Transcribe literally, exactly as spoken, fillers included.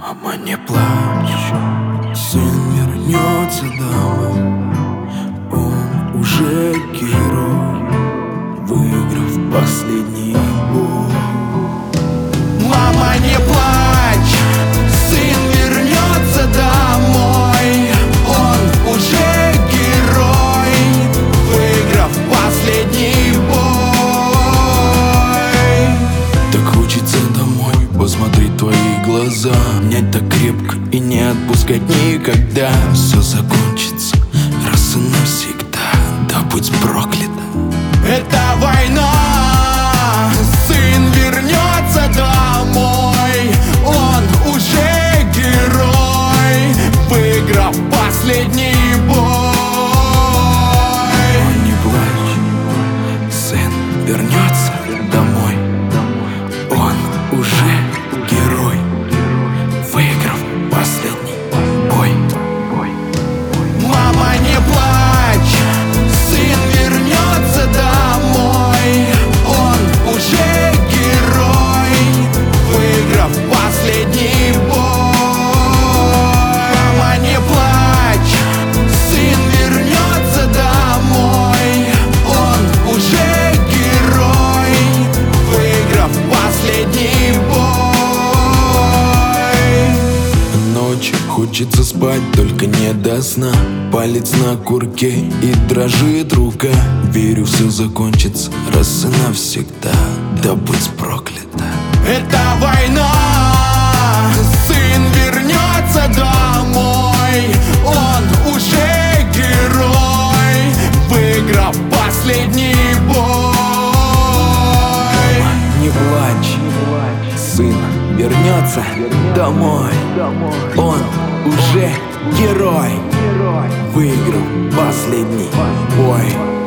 Мама, не плачь, сын вернется домой. Он уже герой, выиграв последний бой. Мама, не плачь, сын вернется домой. Он уже герой, выиграв последний бой. Так хочется домой посмотреть твои глаза, обнять так крепко и не отпускать никогда. Все закончится раз и навсегда, да будь проклята Это война, сын вернется домой. Он уже герой, выиграв последний бой. Не плачь, сын вернется домой. Он уже герой, выиграв последний бой. Мама, не плачь, сын вернется домой. Он уже герой, выиграв последний бой. Мама, не плачь, сын вернется домой. Он уже герой, выиграв последний бой. Ночью хочется спать, только не до сна. Палец на курке и дрожит рука. Верю, все закончится раз и навсегда, да будь проклята Это война, сын вернется домой. Он уже герой, выиграв последний бой. Не плачь, сын вернется домой. Он уже герой, выиграл последний бой.